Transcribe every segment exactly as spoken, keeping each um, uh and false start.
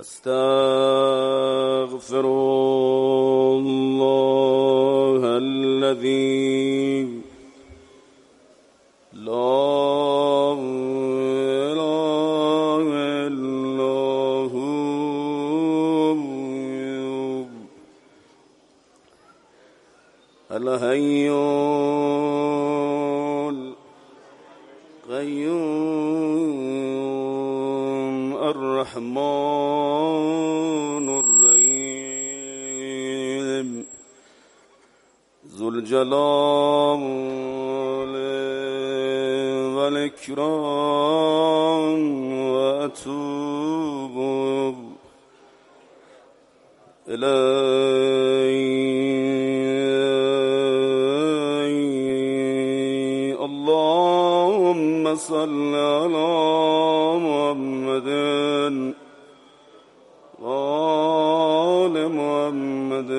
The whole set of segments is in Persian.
استغفر الله الذي لا إله إلا هو الحي القيوم الرحمن الرحيم ذو الجلال والإكرام وأتوب إليه اللهم صل على محمد وآل محمد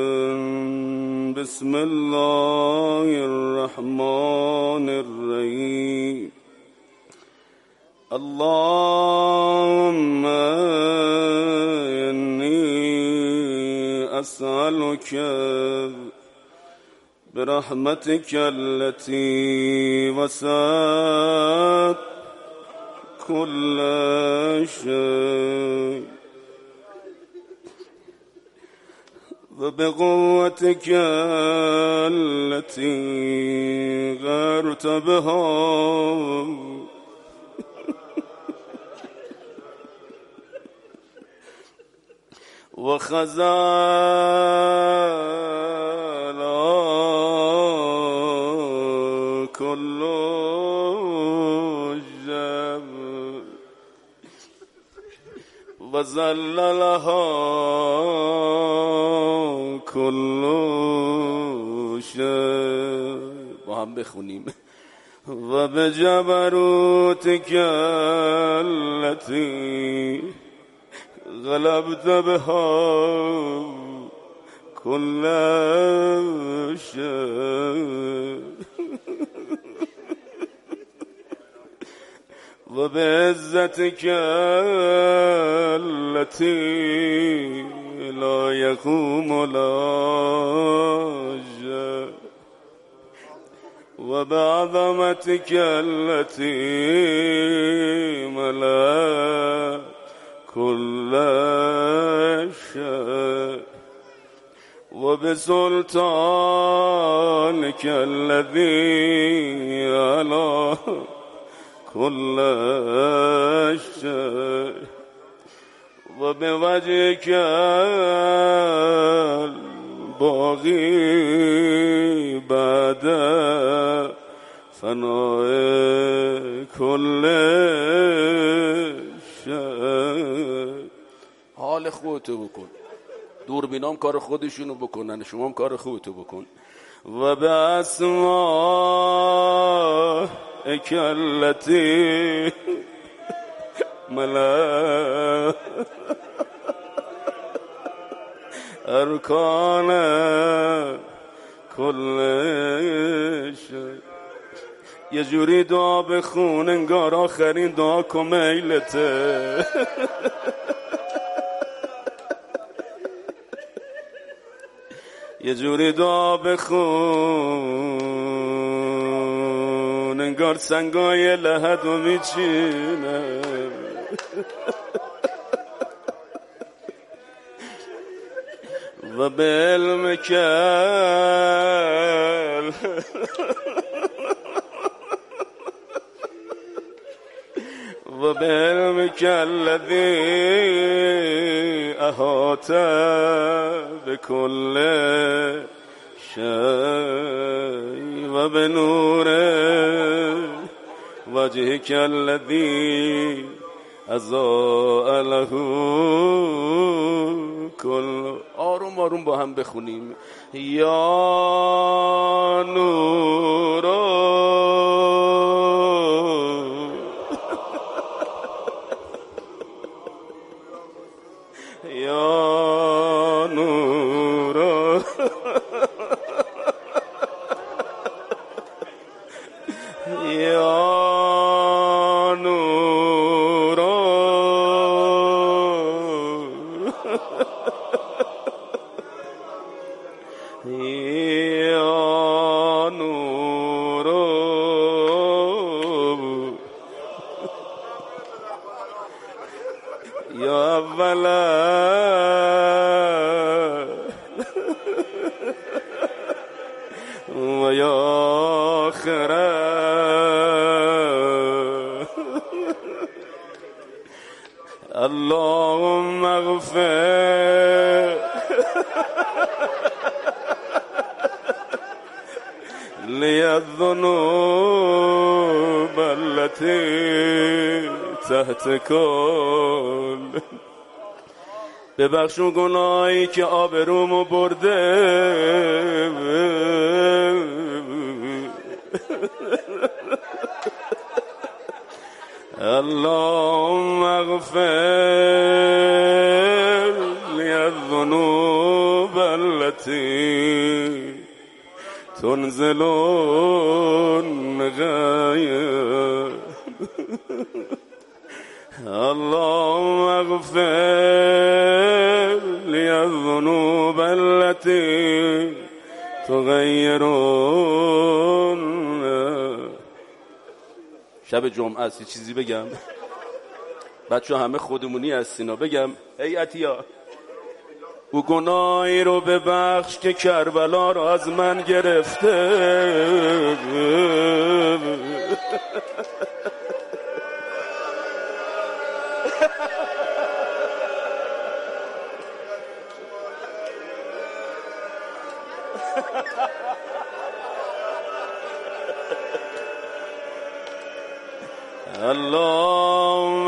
بسم الله الرحمن الرحيم اللهم إني أسألك برحمتك التي وسعت كل شيء وبقوتك التي غرت بها وخزال كل جبل وزللها كل شيء با هم بخونیم و بجبروتك التي غلبت بها كل شيء وبعزتك التي لا يقوم لها شيء وبعظمتك التي ملأت كل شيء وبسلطانك الذي على كل شيء وبوجهك الباقي بعد فناء كل شيء. حال خودتو بکن، دوربینام کار خودشونو بکنن، شما هم کار خودتو بکن. و به اسمائک التي ملأ ارکان کل شیء. یه جوری دعا بخون انگار آخرین دعا کمیلته. یه جوری دعا بخون انگار سنگای لحدو میچینه. و به علم کل و به علم کلذی احاط بكل شيء و به نور وجهك الذي اضاء له كل. آروم آروم با هم بخونیم. یا نور یا نور یا نور یا نور یا اولا و یا آخره اللهم اغفر لی الذنوب التي تحت کل. ببخشو گناهی که آبرومو برده، اللهم اغفر لی الذنوب التي تنزل الغیب. اللهم اغفر لی الذنوب التي تغیر. شب جمعه است، یه چیزی بگم بچه همه خودمونی هستینا. بگم ای عطیه او گناهی رو ببخش که کربلا رو از من گرفته. اللهم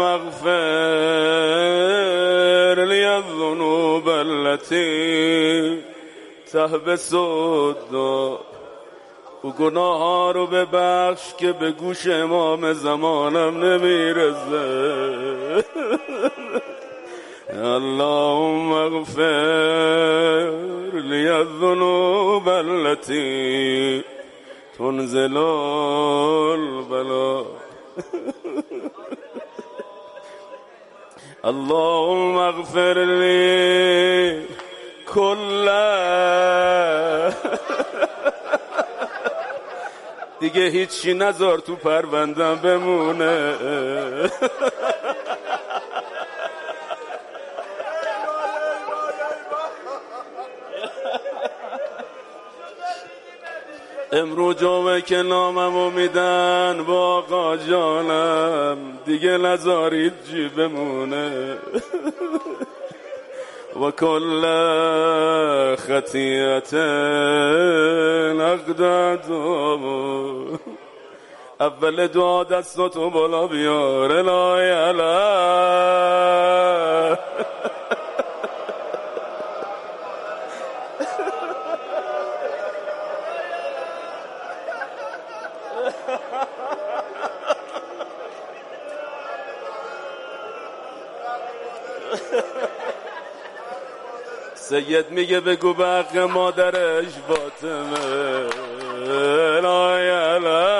اغفر لی الذنوب التي تحبس الدعاء. او گناه ها رو ببخش که به گوش امام زمانم نمیرسه. اللهم اغفر لی الذنوب التي تنزل البلاء. اللهم اغفر لي كل دیگه هیچی نذار تو پروندم بمونه. امرو جمعه که ناممو میدن با آقا جانم، دیگه نذارید جی بمونه. و کل خطیئت نقدت. اول دعا دستاتو بالا بیار. الهی علی سید میگه بگو به حق مادرش فاطمه. الهی علی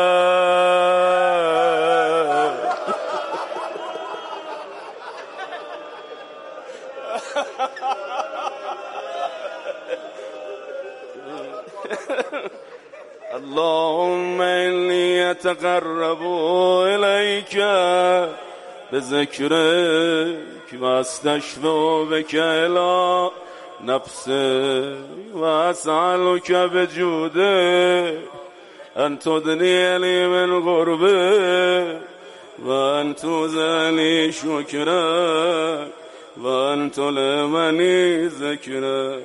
اللهم انی اتقرب الیک بذکرک و استشفع بک الی نفسه و اسألک بجوده ان تدنی لی من قربه و ان توزنی شکره و ان تلمنی ذکره.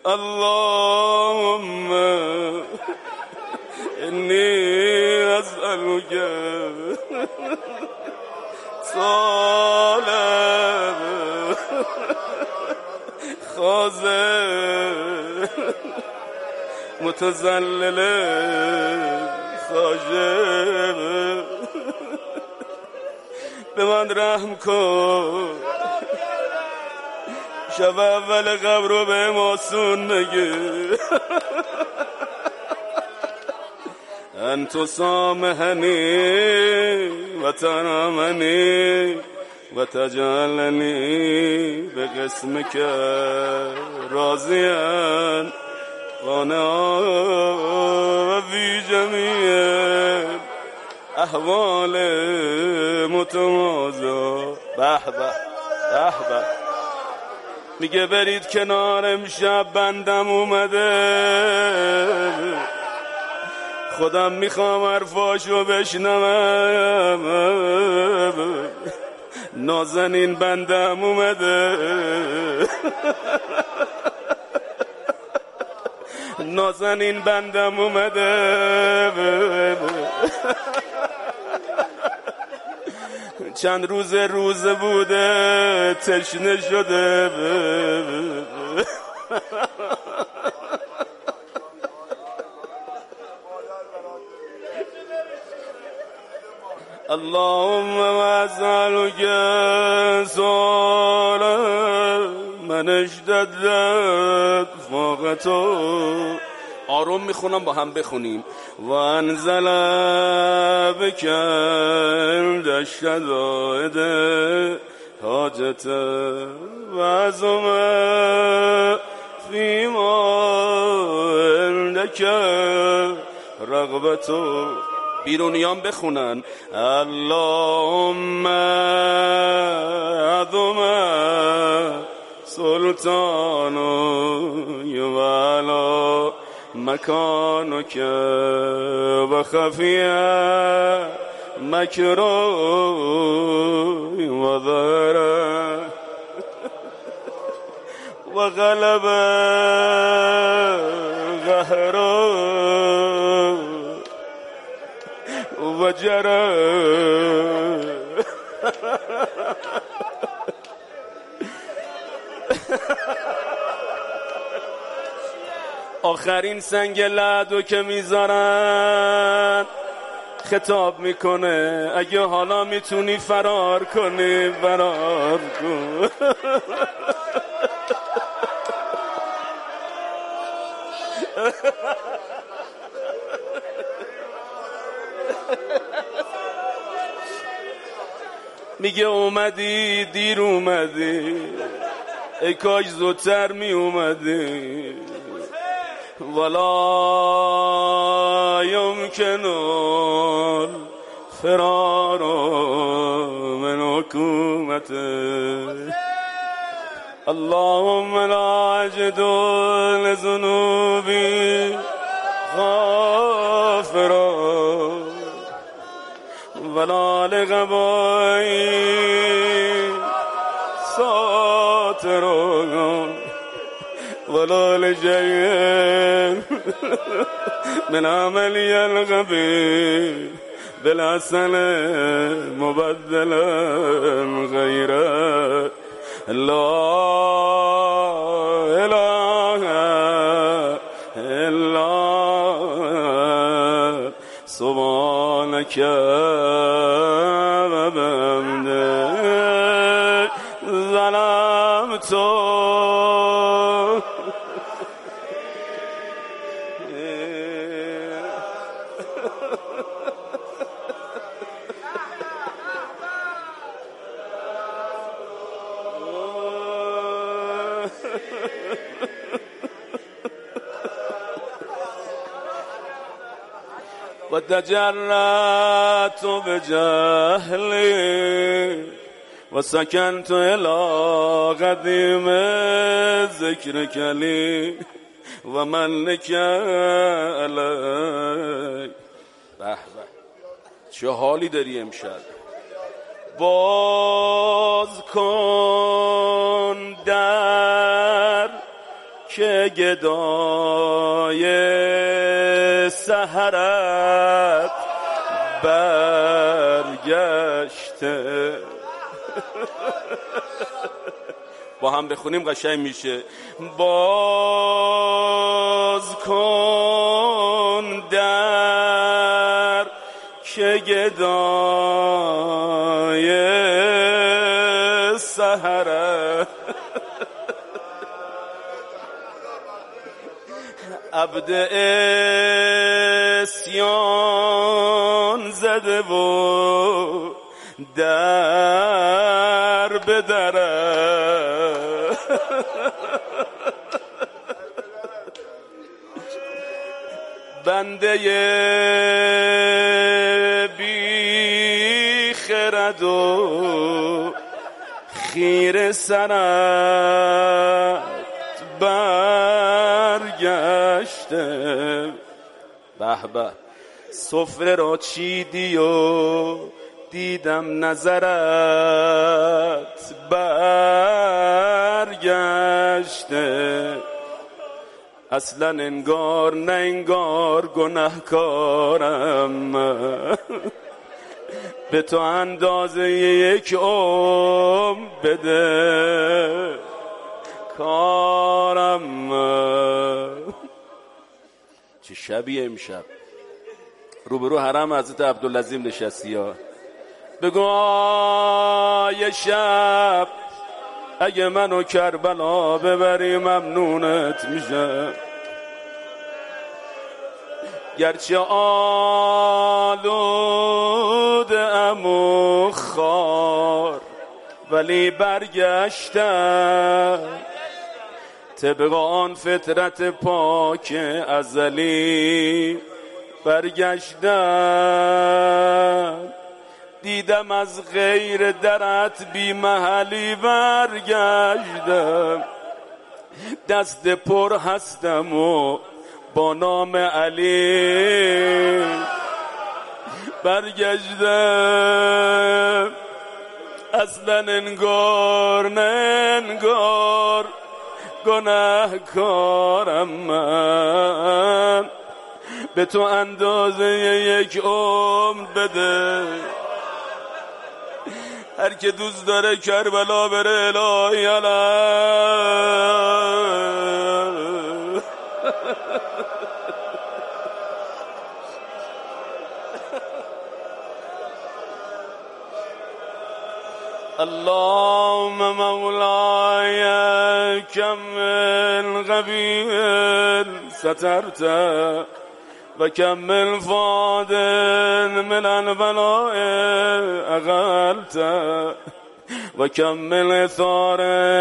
اللهم انی اسألک صالب خاضع متذلل خاشع. به من رحم کن، شب اول قبر رو به آسون نگه. انتو سامحنی و ترامنی و تجعلنی به قسم که راضیان قانع و بی جمیع احوال متمازا. به به به به. میگه برید کنار امشب بندم اومده، خودم میخوام حرفاشو بشنوم. نازنین بندم اومده، نازنین بندم اومده، چند روز روز بوده تشنه شده. اللهم واسألك سؤال من اشتدت فاقته. آروم میخونم با هم بخونیم. و انزل بك عند الشدائد حاجت و عظم فيما عندك رغبته. بیرونیان بخونن. اللهم عظم سلطان یوالا مکانک و خفیه مکرو و ظهره و غلب غهره و جره. آخرین سنگ لعدو که میذارن خطاب میکنه اگه حالا میتونی فرار کنی فرار کن. میگه اومدی دیر اومدی، ای کاش زودتر می اومدی. ولا يمكن الفرار من حكومته. اللهم لا أجد لذنوبي غافرا ولا لغبائي ساترا ولا لجيء من عملي الغبي بالحسن مبدلا غيره. لا إله إلا سبحانك وبحمدك ظلمت. و تجرأت بجهلی و سکنت الى قدیم ذکر کلی و ملک علی. به به چه حالی داری امشب. باز کن در که گدای سحرت برگشته. با هم بخونیم قشنگ میشه. باز کن در که گدای سحرت عبد اسیان زده و در بدره. بنده بی خرد و خیره سرت برگشته. به به سفره را چیدی و دیدم نظرت برگشته. اصلا انگار نه انگار گناهکارم، به تو اندازه یک عمر بده کارم. چه شبیه امشب روبرو حرم حضرت عبدالعظیم نشستی ها. بگو آی شب اگه منو کربلا ببری ممنونت میشم، گرچه آلوده‌ام و خار ولی برگشتم طبق آن فطرت پاک ازلی. برگشتم دیدم از غیر درت بی محلی، برگشتم دست پر هستم و با نام علی. برگشتم اصلا انگار نه انگار گناهکارم، من به تو اندازه یک عمر بده. هر که دوست داره کربلا بره الهی علی. اللهم مولاي كمل غبيا سترت وكمل فاضل من البلاء أغلت وكمل ثار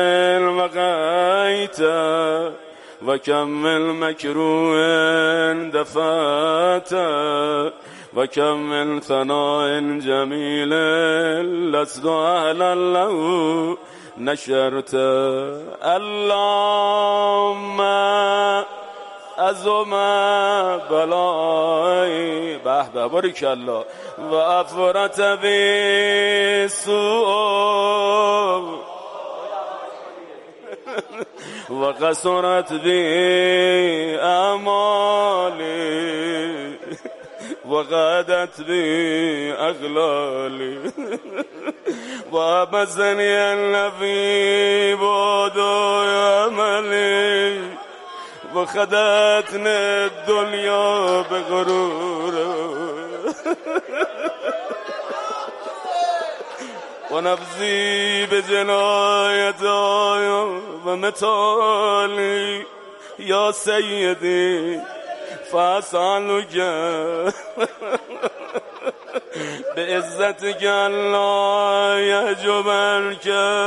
وقيت وكمل مكروه دفعت وكمل ثناء جميل لست أهلا له نشرت. اللهم عظم بلای به به بارک الله و افرت بی سوء و قصرت بی اعمالی و غدت بی اغلالی و بزنی النبی بودو عملی و خدتن الدنیا به غرور و نبزی به جنایت و متالی یا سیدی فاسالک به عزت الله یجبرک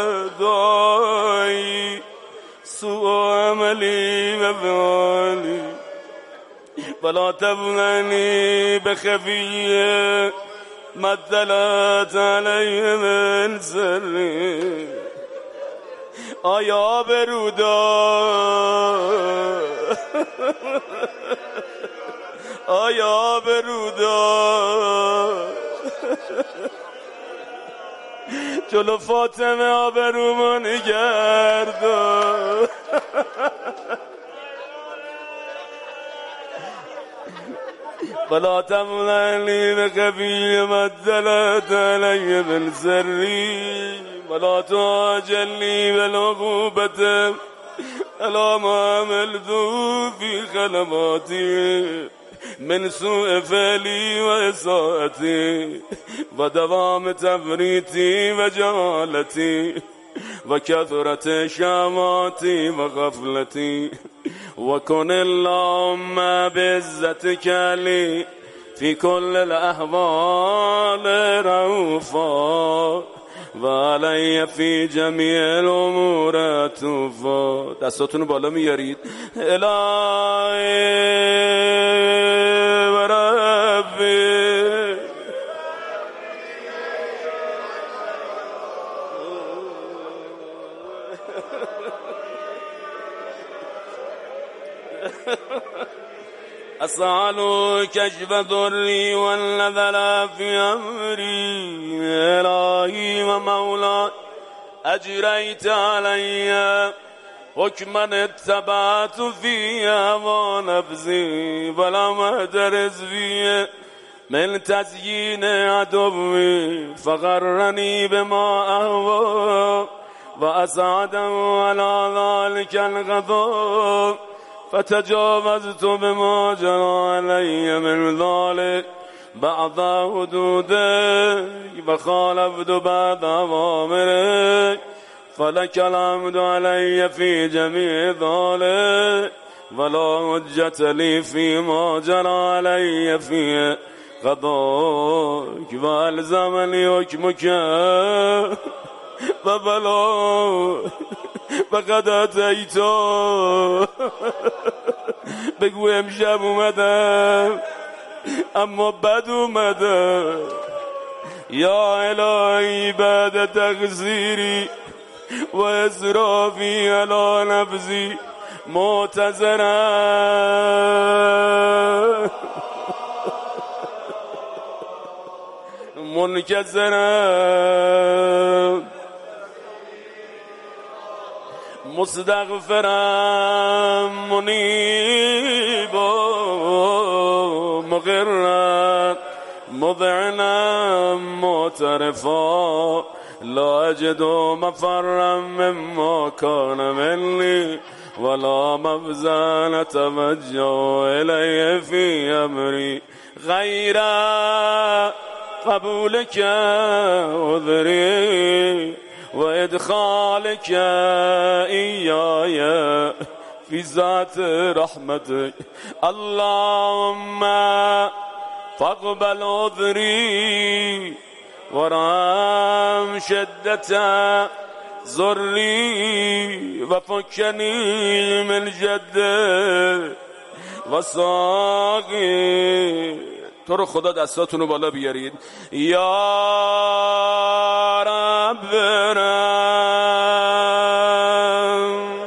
دعایی سوء عملی و فعالی ولا تبلنی بخفیه مدلت علیه من سری. آیا برودار آیا برودار جلو فاطمه آبرومو نگردار. ولا تملني بخفي مدلت علي بالسري ولا تعجلني بالعقوبة على ما عملت في خلماتي من سوء فعلي وإساءتي ودوام تفريطي وجهالتي وكثرة شهواتي وغفلتي. وكن اللهم بعزتك لي في كل الأحوال رؤوفا و علی فی جمیع الامور توفا. دستاتونو بالا میارید. الهی و ربی أسأل كشف ضري والنذل في أمري. إلهي ومولاي أجريت علي حكما اتبعت فيه ونفسي ولم أدرس فيه من تزيين عدوي فغرني بما أهوى وأسعده على ذلك الغضب فتجاوزت بما جرى علي من ذلك بعض حدوده وخالفت بعض أوامره فلك الحمد علي في جميع ذلك ولا حجة لي فيما جرى علي فيه قضاك والزمني حكمك وبلا فقد اتیتو. بگو امشب اومدم اما بد اومدم. یا الهی بعد تقصیری و اسرافی علی نفسی معتذرم منکسرم مستغفرم منیبا مغرم مذعنم معترفا لا اجد مفرم مما كان مني ولا مفزع نتوجه إليه في أمري غير قبولك عذري وإدخالك إياي في ذات رحمتك. اللهم فاقبل عذري ورحم شدة ضري وفكني من جده وساقي. تو رو خدا دستاتونو بالا بیارید. یا رب رحم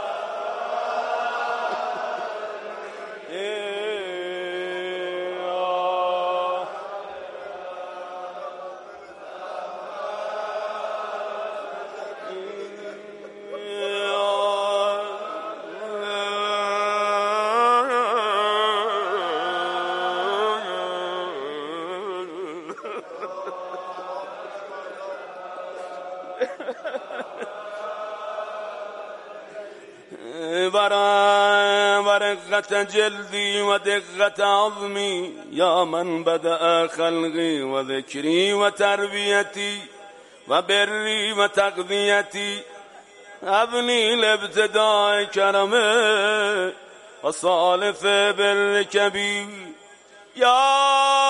ورقة جلدي ودقة عظمي يا من بدأ خلقي وذكري وتربيتي وبري وتغذيتي أبني لابتداء كرمي وصالف برك بي يا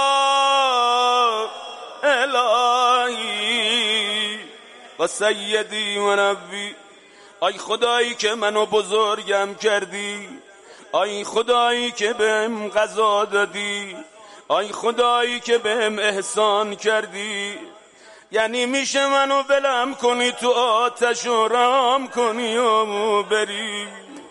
إلهي وسيدي وربي. ای خدایی که منو بزرگم کردی، ای خدایی که بهم غذا دادی، ای خدایی که بهم احسان کردی، یعنی میشه منو ولم کنی تو آتش و رام کنی و بری.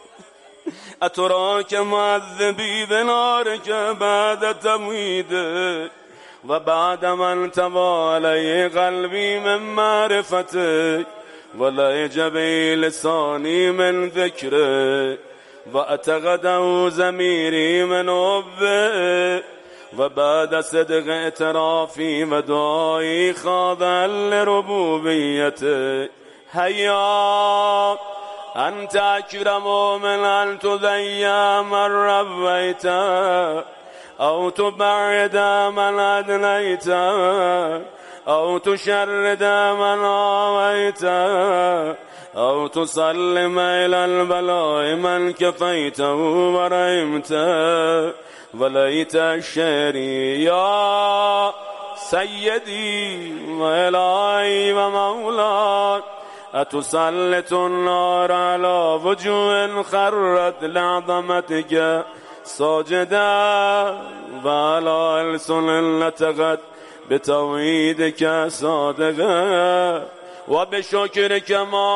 اتراک معذبی به نارک بعد تمویده و بعد من توا علی قلبی من معرفتک ولهج بی لسانی من ذکره و اتقده ضمیری من حبه و بعد صدق اعترافی و دعایی خاضع لربوبیته. هیا انت اکرم من ان تضیع من ربیت او تبعد من ادنیت او تشرد من آویت او تسلم الى البلاء من كفيته ورحمته وليت الشعري. يا سيدي وإلهي ومولاي أتسلط النار على وجوه خرت لعظمتك ساجدا وعلى ألسن نطقت بتوحيدك صادقا وبشكرك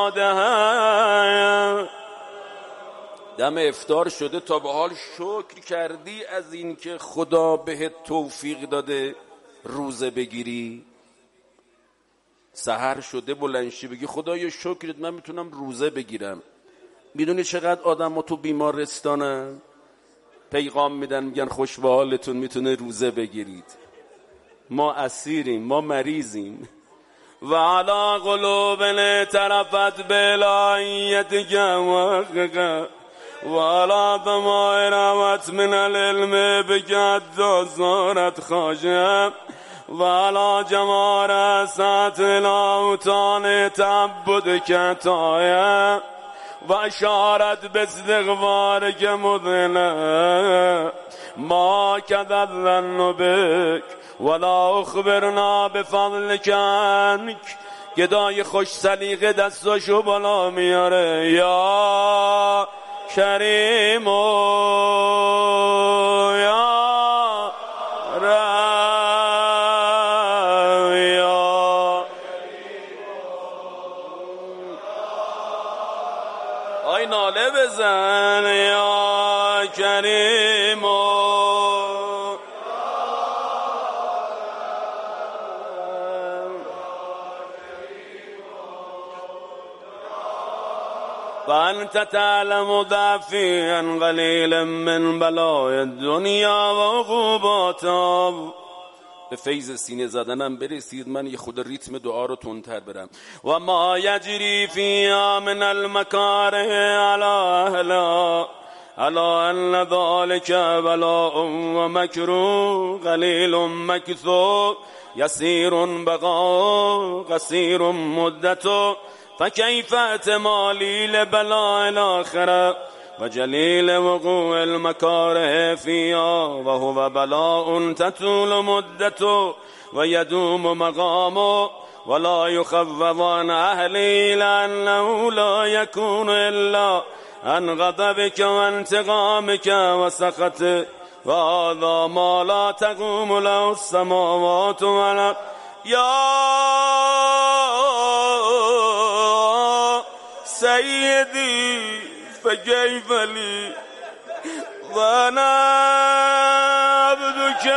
مادحا. دم افطار شده تا به حال شکر کردی از این که خدا بهت توفیق داده روزه بگیری؟ سحر شده بلندشی بگی خدایا شکرت من میتونم روزه بگیرم. میدونی چقدر آدم ها تو بیمارستانن پیغام میدن میگن خوش به حالتون میتونه روزه بگیرید. ما اسیریم، ما مریضیم. و علی قلوبنا طرفت بلایتک وحقق و علی دماء روت من العلم بگد دازارت خاجم و علی جمار سات الاوتان تعبد کتایم و اشارت باستغفارک مذنه ما کذب ظن بک ولا اخبرنا بفضلک عنک. گدای خوش سلیقه دستاشو بالا میاره یا کریم و یا رحم یا آی ناله بزن یا کریم و فأنت تعلم ضعفي عن قليل من بلاء الدنيا وعقوباتها. به فیض سینه زدنم برسید من یه خود ریتم دعا رو تندتر برم. و ما یجری فیها من المکاره علی اهلها علی ان ذلك بلاء و مکروه قلیل مکثور یسیر بقا قصیر مدت فكيف احتمالي لبلاء الآخرة وجليل وقوع المكاره فيها وهو بلاء تطول مدته ويدوم مقامه ولا يخفف عن أهله لأنه لا يكون إلا عن غضبك وانتقامك وسخطك وهذا ما لا تقوم له السماوات والأرض. يا سيدي فكيف لي وانا عبدك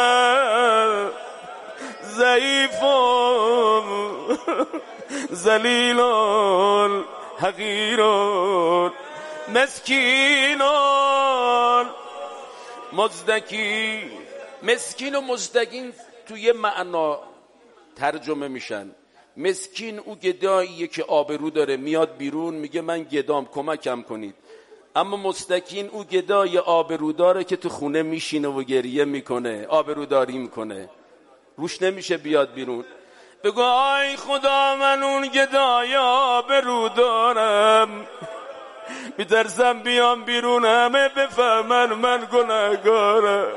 ضعيف ذليل حقير مسكين مزدکی. مسکین و مزدکین توی معنا ترجمه میشن. مسکین او گداییه که آبرو داره میاد بیرون میگه من گدام کمکم کنید. اما مستکین او گدای آبرو داره که تو خونه میشینه و گریه میکنه، آبرو داری میکنه، روش نمیشه بیاد بیرون. بگو آی خدا من اون گدای آبرو دارم، میترسم بیام بیرون همه بفهمن من گناهگارم.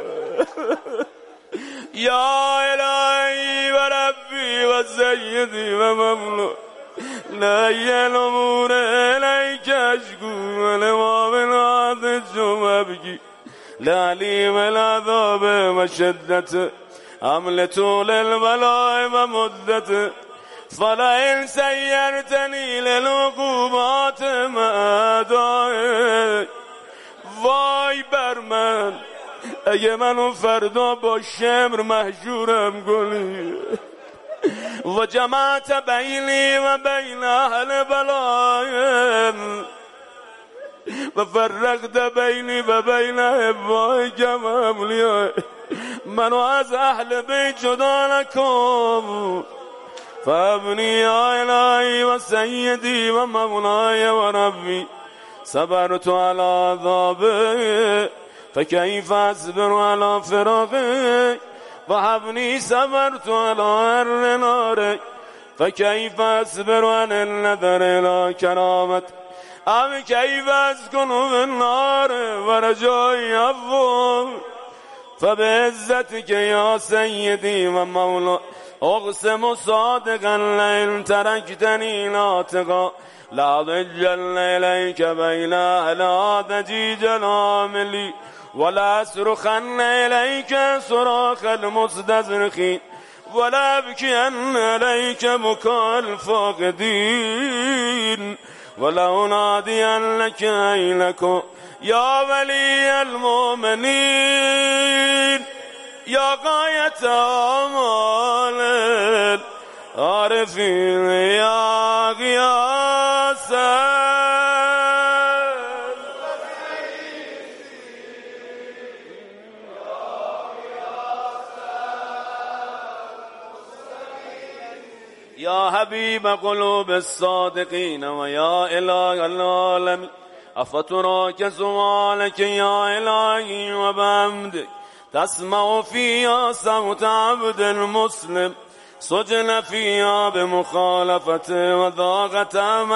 یا الهی و ربی و سیدی و مملو لای الامور الیک اشکو ولما من عادت شما بگی لعلیم العذاب و شدت عمل طول البلاء و مدت فلئن سیرتنی للعقوبات معدائک. وای بر من اگه منو فردا با شمر محجورم کنی و جمعت بینی و بین اهل بلایم و فرقت بینی و بین احبای کماملیای، منو از اهل بیت جدا نکن. فابنی الهی و سیدی و مولای و ربی صبرت علی عذابه فكيف أصبر على فراقك وهبني صبرت على هر نارك فكيف أصبر عن النظر إلى كرامتك أم كيف أسكن في النار ورجاء عفوك فبعزتك يا سيدي ومولا اقسم صادقا لئن تركتني ناطقا لأضجن إليك بين أهل ضجيج العامل ولا أصرخن إليك صراخ المستزرخين ولا أبكين إليك بكاء الفاقدين ولا أنادين لك أينك يا ولي المؤمنين يا غاية آمال العارفين يا غياث يا حبيب قلوب الصادقين ويا إله العالمين أفتراك سؤالك يا إلهي وبحمدك تسمع فيها صوت عبد المسلم سجن فيها بمخالفته وضاقت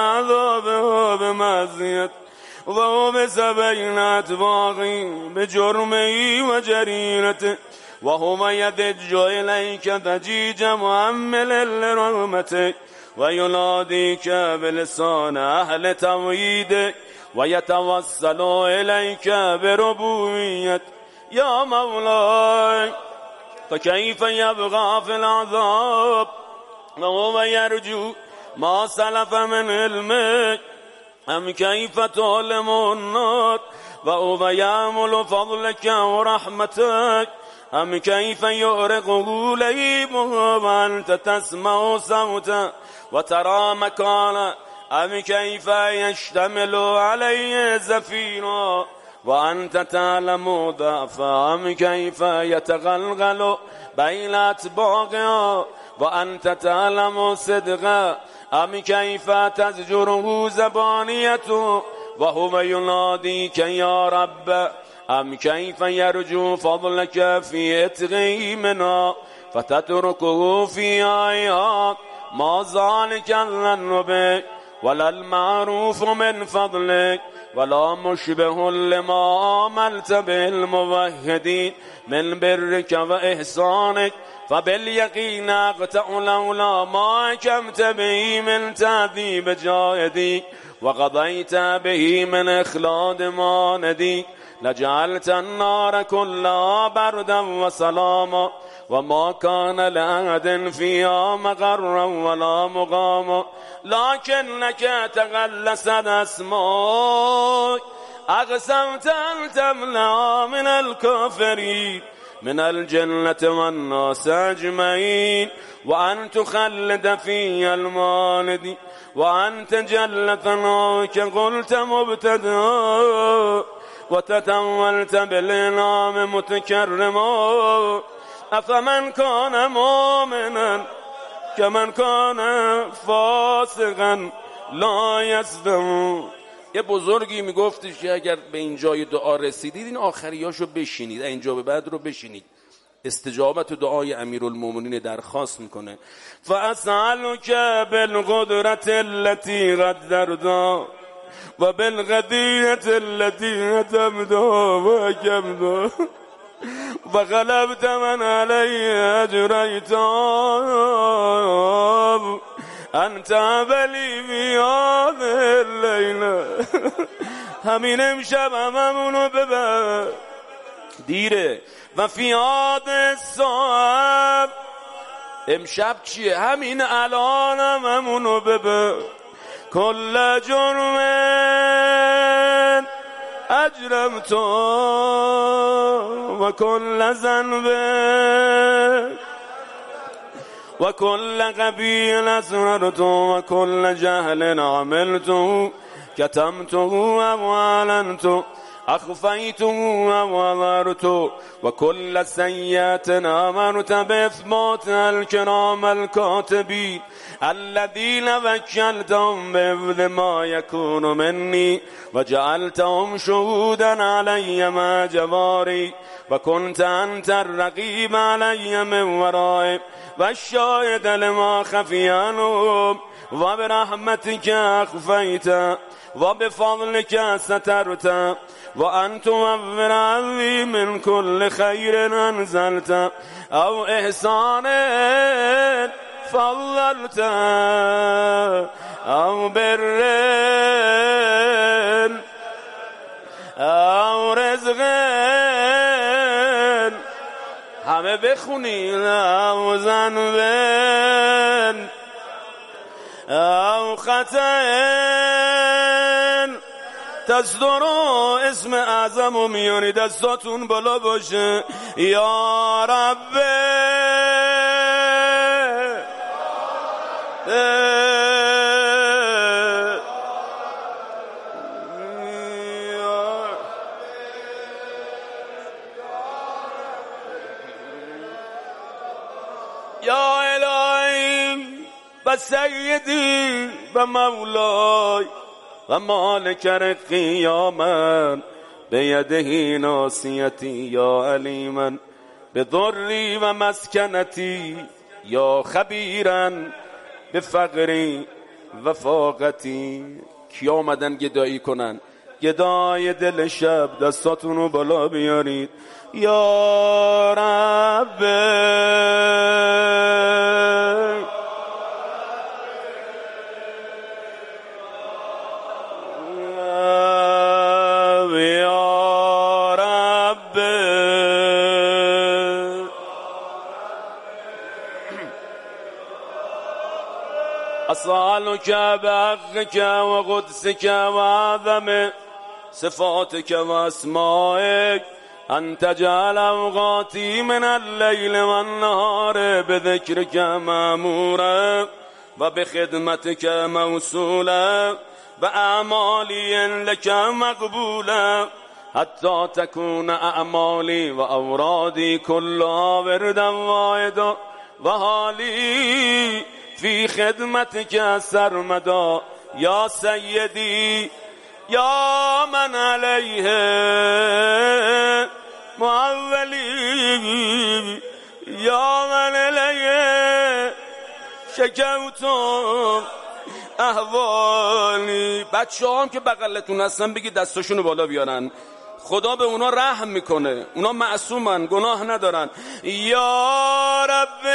عذابه بمعصيته وهو بسبيل أتباعه بجرمه وجريرته وهو يدج إليك ضجيج مؤمل لرحمتك ويناديك بلسان أهل توحيدك ويتوسل إليك بربوبيتك يا مولاي فكيف يبغى في العذاب وهو يرجو ما سلف من علمك أم كيف تعلم النار وهو يأمل فضلك ورحمتك أم كيف يؤرقه ليبه وأنت تسمع صوته وترى مكانه أم كيف يشتمل عليه زفيرا وأنت تعلم ضعفا أم كيف يتغلغل بين أتباعها وأنت تعلم صدقا أم كيف تزجره زبانيته وهو يناديك يا رب أم كيف يرجو فضلك في إتغي منها فتتركه في آيات ما ذلك الذنب ولا المعروف من فضلك ولا مشبه لما عملت به الموحدين من برك وإحسانك فباليقين أقطع لولا ما حكمت به من تعذيب جاهديك وقضيت به من إخلاد مانديك لجعلت النار كلها بردا وسلاما وما كان لأحد فيها مغرا ولا مقاما لكنك تغلست أسماك أقسمت أن تمنع من الكافرين من الجنة والناس أجمعين وأن تخلد في المالد وأن تجل ثناك قلت مبتدأ وتتولت بالإنعام متكرما أفمن كان مؤمنا كمن كان فاسقا لا يسلم. یه بزرگی میگفتش که اگر به اینجای دعا رسیدید این آخریاشو بشینید، اینجا به بعد رو بشینید. استجابت دعای امیرالمومنین درخواست میکنه فاسألک بالقدرة التي قدرت و بالقضیة التي تمدا و کمدا و غلبت من علی اجریت انت ولی فی هذه اللیله. همین امشب هممونو ببر دیره و فی هذه الساعه. امشب چیه؟ همین الان هممونو ببر. کل جرم اجرمت و کل ذنب و کل قبیل اسررت و کل جهل عملت کتمت و اعلنت اخفیت و اظهرت و کل سیئة امرت باثبات الكرام الكاتبین الذين وكلتهم بحفظ ما يكون مني وجعلتهم شهودا علي مع جواري وكنت أنت الرقيب علي من ورائي والشاهد لما خفي عنهم وبرحمتك أخفيت وبفضلك سترت وأن توفر عني من كل خير أنزلت أو إحسان فضلت أو بر أو رزق همه بخونین او ذنب او خطأ تصدرو اسم اعظم و میانی دستاتون بالا باشه یا رب یا الهی و سیدی و مولای و مالک قیاما بیده ناصیتی یا علیما بضری و مسکنتی یا خبیرا بفقری و فاقتی. کی آمدن گدایی کنن؟ گدای دل شب دستاتون رو بالا بیارید یا رب یا رب اسألك بحقك و قدسك و عظم صفاتك و اسمائك أن تجعل أوقاتي من الليل والنهار بذكرك مأمورا وبخدمتك موصولا وأعمالي لك مقبولا حتى تكون أعمالي وأورادي كلها وردا واحدا وحالي في خدمتك سرمدا يا سيدي یا من علیه معولی یا من علیه شکوت احوالی. بچه هم که بغلتون هستن بگی دستاشونو بالا بیارن، خدا به اونا رحم میکنه، اونا معصومن، گناه ندارن. یا رب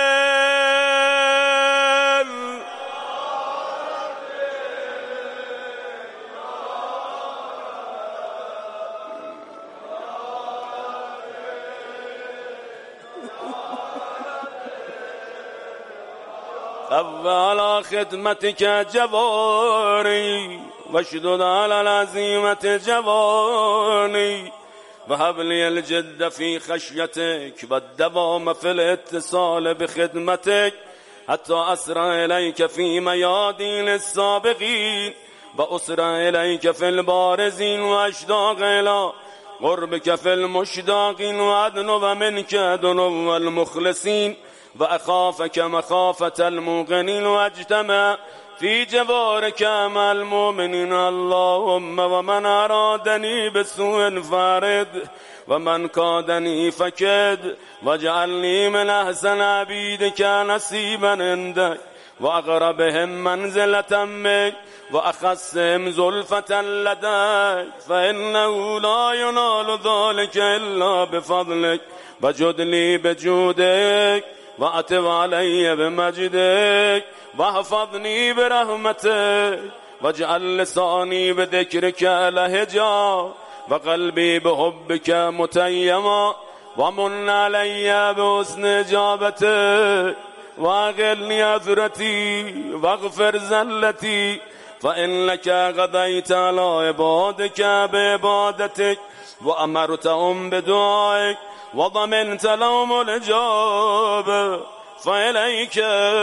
اول خدمتك جواري واشدد على العزيمة جواني وهب لي الجد في خشيتك والدوام في الاتصال بخدمتك حتى أسرع إليك في ميادين السابقين وأسرع إليك في البارزين وأشتاق إلى قربك في المشتاقين وأدنو منك دنو المخلصين وأخافك مخافة الموقنين واجتمع في جوارك مع المؤمنين. اللهم ومن أرادني بسوء فارد ومن كادني فكد واجعلني من أحسن عبيدك نصيبا عندك وأقربهم منزلة منك وأخصهم زلفة لديك فإنه لا ينال ذلك إلا بفضلك وجد لي بجودك وأتب علي بمجدك واحفظني برحمتك واجعل لساني بذكرك لهجا وقلبي بحبك متيما ومن علي بحسن إجابتك واغلني عثرتي واغفر زلتي فإنك قضيت على عبادك بعبادتك وأمرتهم بدعائك وضمنت لهم الإجابة فإليك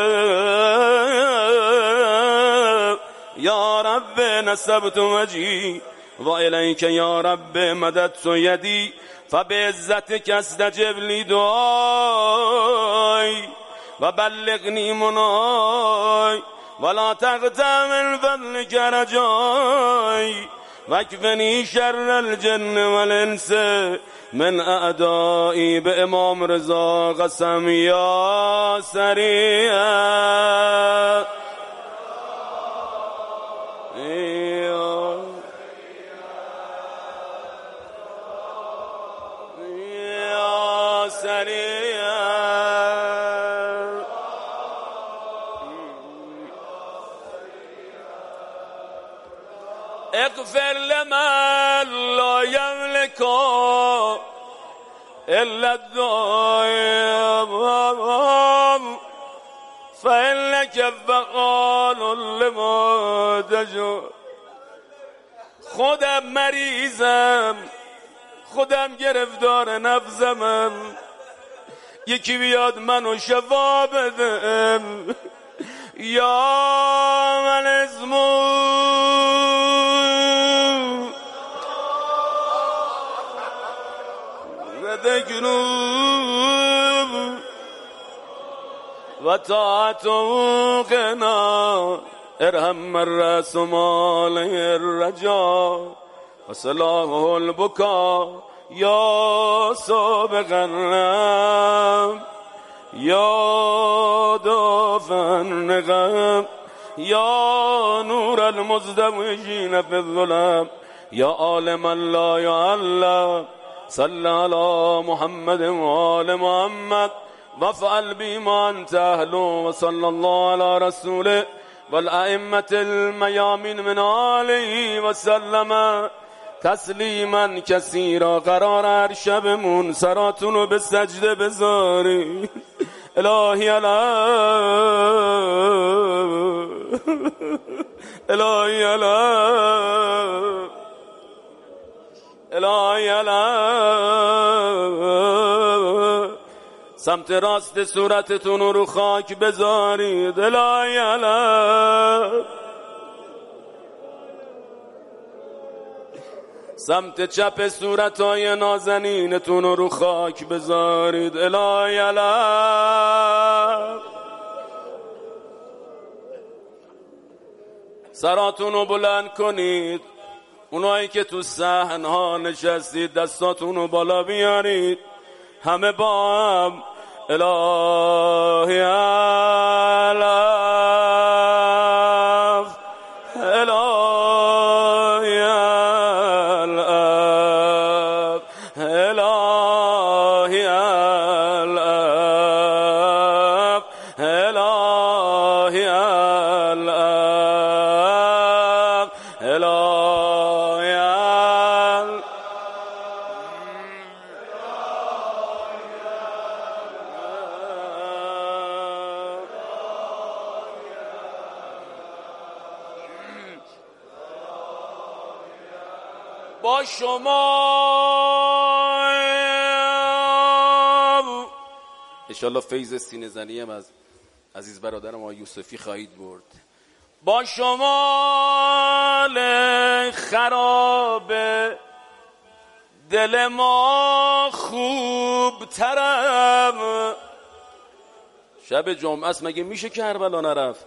يا رب نسبت وجهي وإليك يا رب مددت يدي فبعزتك استجب لي دعائي و بلغنی منای ولا تقطع من فضلك رجای واکفنی شر الجن والانس من اعدائی. به امام رضا قسم یا سریع یا سریع اغفر لمن لا يملك إلا الدائم فإنك فعال لما تشاء. خودم مریضم، خودم گرفتار نفسمم، یکی بیاد منو شفا بده. یا من اسمو ذنوب و طاعته قنا ارحم من رأس مال الرجا و صلاحه البکا یا سابق النم یا دافع النقم یا نور المزدوجین فی الظلم یا عالما لا یعلم صل علی محمد و آل محمد وفعل بما انت اهل و صلی الله علی رسوله والائمة الميامين من آله و سلم تسلیما کثیرا. قرار هر شبمون سراتونو به سجده بذاری. الهی الهی الهی الهی الهی الهی سمت راست صورتتون رو خاک بذارید. الهی الهی سمت چپ صورتای نازنینتون رو خاک بذارید. الهی الهی سراتون رو بلند کنید. اونایی که تو صحن‌ها نشستید دستاتون رو بالا بیارید. همه با هم الهی الهی الهی الهی الهی الهی با شما انشالله فیض سینه زنی هم از عزیز برادرم آقای یوسفی خواهید برد. با شمال خراب دل ما خوب ترم. شب جمعه است مگه میشه کربلا نرفت؟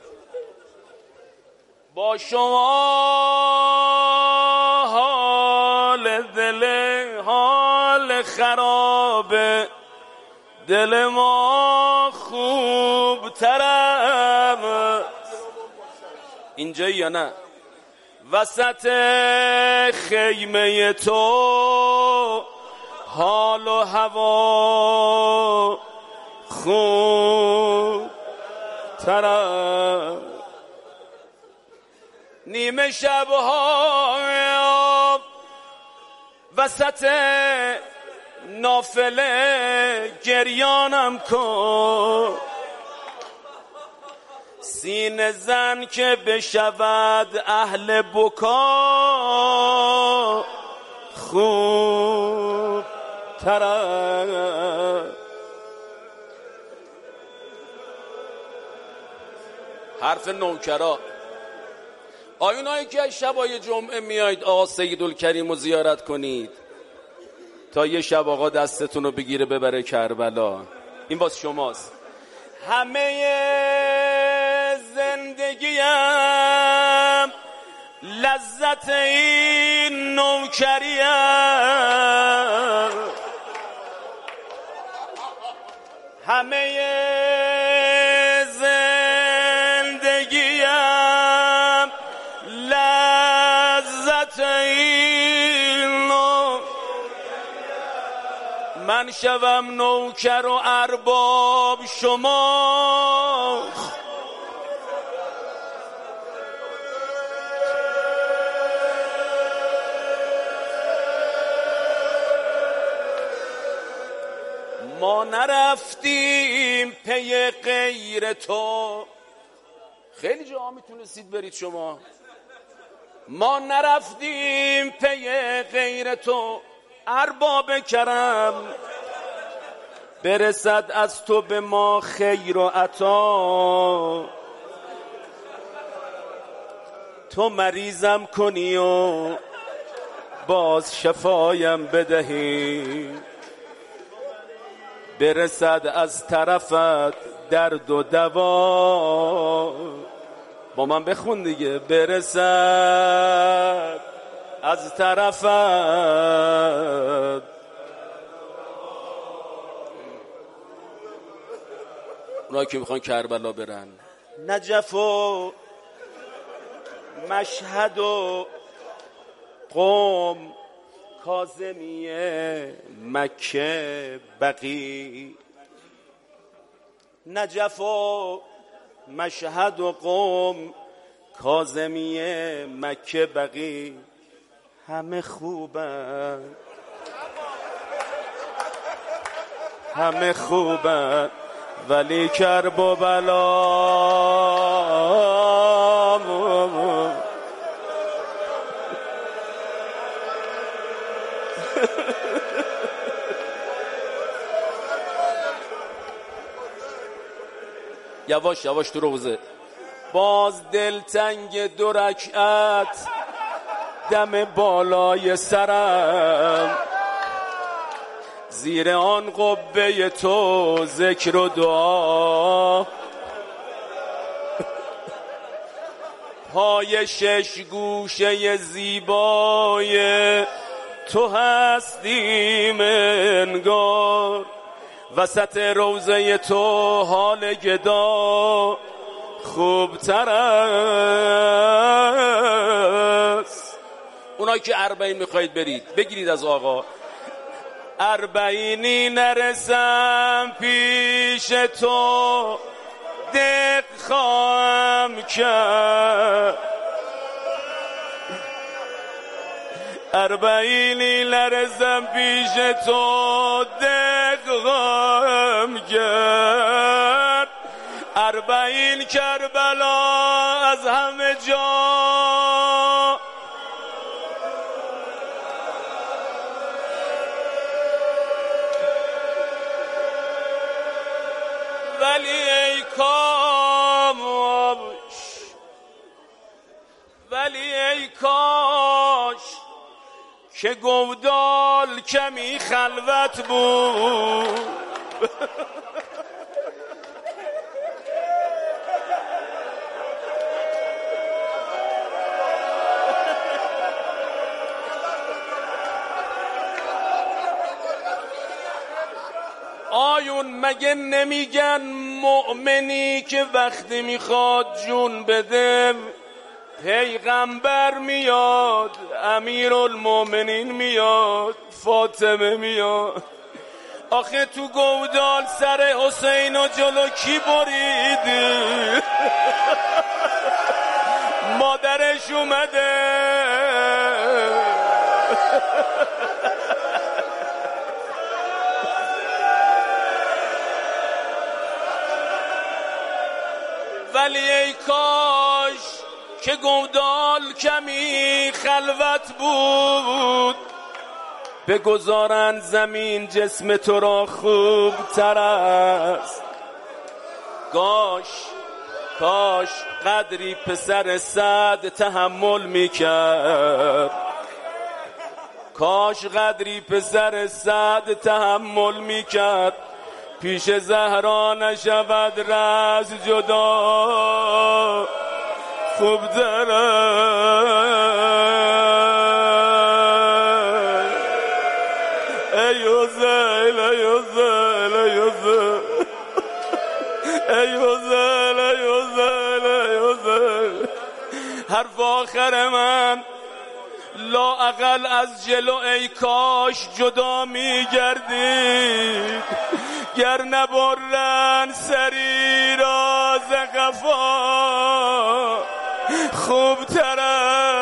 با شما حال دل حال خراب دل ما خوب ترم. اینجایی یا نه؟ وسط خیمه تو حال و هوا خوب ترم. نیمه شبها وسط نافله گریانم کن. سینه زن که بشود اهل بکا خوب ترم. حرف نوکرا. آیونایی که شبای جمعه میایید آقا سیدالکریم رو زیارت کنید تا یه شب آقا دستتون رو بگیره ببره کربلا. این باز شماست. همه زندگیم لذت این نوکریم، همه زندگیم لذت این نوکریم، من شوم نوکر و ارباب شما. ما نرفتیم پی غیر تو، خیلی جاها میتونستید برید شما. ما نرفتیم پی غیر تو، ارباب کرم برسد از تو به ما خیر و عطا. تو مریضم کنی و باز شفایم بدهی، برسد از طرفت درد و دوا. با من بخون دیگه. برسد از طرفت، اونایی که میخوان کربلا برن، نجف و مشهد و قم، کاظمیه، مکه، بقی. نجف و مشهد و قم، کاظمیه، مکه، بقی، همه خوبن، همه خوبن، ولی کرب و بلا. یواش یواش تو روزه. باز دلتنگ دو رکعت دم بالای سرم، زیر آن قبه تو ذکر و دعا. پای شش گوشه زیبای تو هستیم انگار، وسط روزه تو حال گدا خوبتر است. اونایی که اربعین میخواید برید بگیرید از آقا. اربعینی نرسم پیش تو دق خواهم کرد، اربعینی نرسم پیش تو دق خواهم کرد. اربعین کربلا از همه جا، ولی ای کاش، ولی ای کاش که گودال کمی خلوت بود. آیون مگه نمیگن مؤمنی که وقتی میخواد جون بده پیغمبر میاد، امیرالمومنین میاد، فاطمه میاد. آخه تو گودال سر حسین و جلو کی بریدی؟ مادرش اومده. ولی ای کاش که گودال کمی خلوت بود، بگذارن زمین جسم تو را خوب تر است. کاش کاش قدری پسر سعد تحمل میکرد، کاش قدری پسر سعد تحمل میکرد پیش زهرا نشود رز جدا خوب داره ای حسین ای حسین ای حسین ای حسین ای حسین ای حسین حرف آخر من لااقل از جلو ای کاش جدا می گردید گر نبرن سری راز قفا خوب تره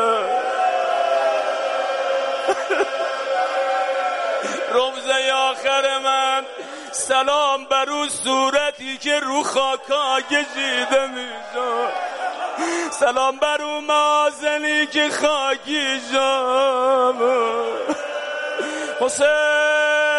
روزه آخر من سلام بر اون صورتی که رو خاکا کشیده میشد سلام بر اون مازنی که خاکی شد حسین